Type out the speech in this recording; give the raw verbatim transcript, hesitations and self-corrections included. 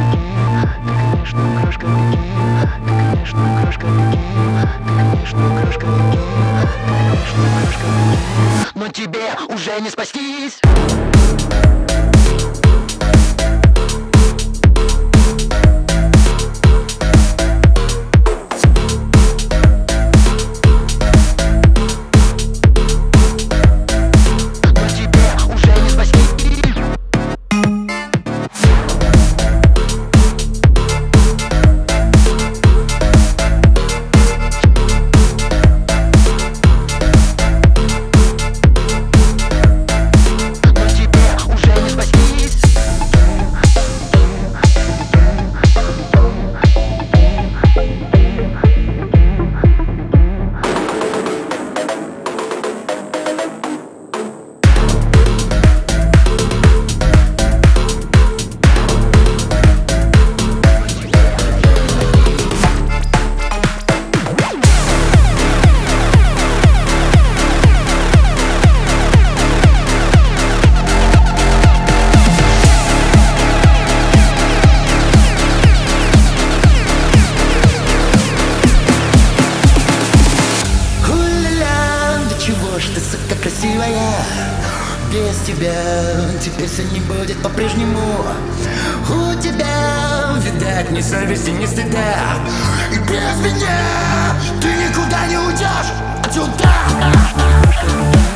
Но тебе уже не спастись. Чего ж ты, сука, красивая? Без тебя теперь все не будет по-прежнему. У тебя, видать, ни совести, ни стыда. И без меня ты никуда не уйдешь отсюда.